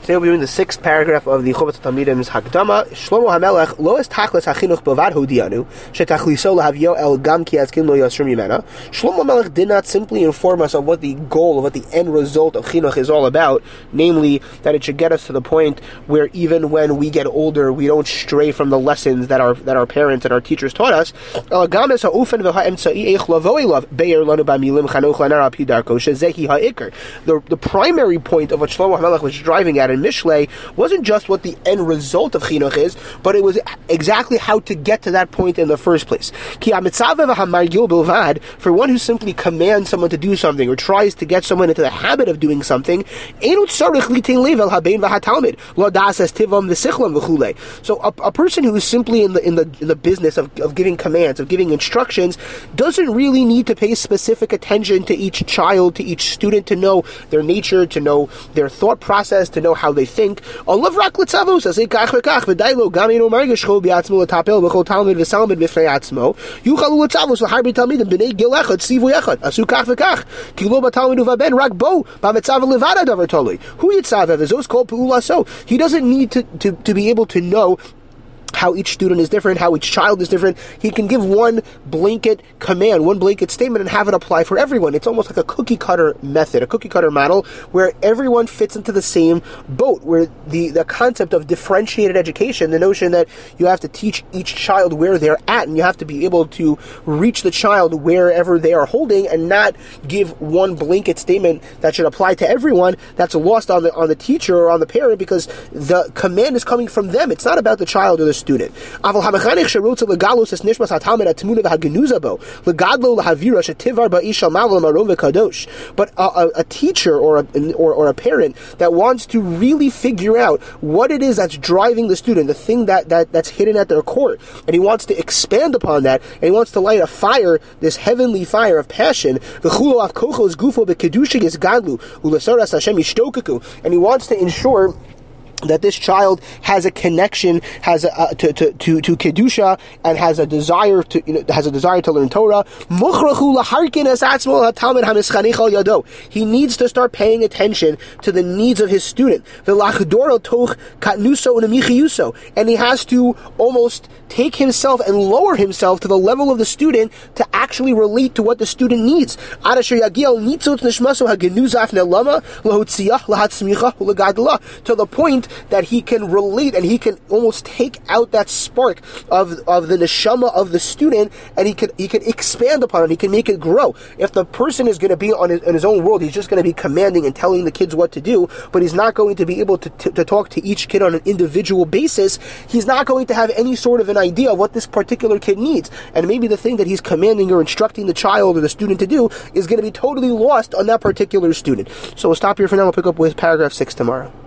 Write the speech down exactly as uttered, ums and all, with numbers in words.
Today we'll be doing the sixth paragraph of the Chovatz Talmidim's Hakdama. Shlomo HaMelech lo es tachlis hachinuch bavad hodianu shetachliso lahavio el gam ki askin lo yasrim yimena. Shlomo HaMelech did not simply inform us of what the goal, of what the end result of chinuch is all about, namely that it should get us to the point where even when we get older, we don't stray from the lessons that our that our parents and our teachers taught us. El gam es ha'ufen v'ha'emtzai eich lavo elav be'er lanu b'milim chanoch lanar api darko shezehi ha'ikr. The the primary point of what Shlomo HaMelech was driving at in Mishlei wasn't just what the end result of chinuch is, but it was exactly how to get to that point in the first place. Ki ha'mitzavev ha'margil bilvad, for one who simply commands someone to do something or tries to get someone into the habit of doing something, einu tzarich litin lev el habein v'hatalmid lo das es tivam v'sichlam v'chulei. So a, a person who is simply in the in the in the business of, of giving commands, of giving instructions, doesn't really need to pay specific attention to each child, to each student, to know their nature, to know their thought process, to know how they think. Allah rak litzavos as kach v'kach v'dailo gam ino margishcho bi'atzmo l'tapel b'chol talmid v'salmid b'fnei atzmo yuchalu litzavos l'harbi talmidim b'nei gil echad tzivu echad asu kach v'kach ki lo b'talmid uvaben rak bo b'mitzav levada davar toli hu yitzavev ezos kol pe'ula so. He doesn't need to, to, to be able to know how each student is different, how each child is different. He can give one blanket command, one blanket statement, and have it apply for everyone. It's almost like a cookie cutter method, a cookie cutter model, where everyone fits into the same boat, where the, the concept of differentiated education, the notion that you have to teach each child where they're at, and you have to be able to reach the child wherever they are holding, and not give one blanket statement that should apply to everyone, that's lost on the on the teacher or on the parent, because the command is coming from them. It's not about the child or the student. But a, a, a teacher or a, or, or a parent that wants to really figure out what it is that's driving the student, the thing that, that, that's hidden at their core, and he wants to expand upon that, and he wants to light a fire, this heavenly fire of passion, and he wants to ensure that this child has a connection, has a, uh, to, to to to kedusha, and has a desire to you know has a desire to learn Torah. He needs to start paying attention to the needs of his student, and he has to almost take himself and lower himself to the level of the student to actually relate to what the student needs. To the point that he can relate and he can almost take out that spark of of the neshama of the student, and he can he can expand upon it. He can make it grow. If the person is going to be on his, in his own world, he's just going to be commanding and telling the kids what to do, but he's not going to be able to, to, to talk to each kid on an individual basis. He's not going to have any sort of an idea of what this particular kid needs, and maybe the thing that he's commanding or instructing the child or the student to do is going to be totally lost on that particular student. So we'll stop here for now. We'll pick up with paragraph six tomorrow.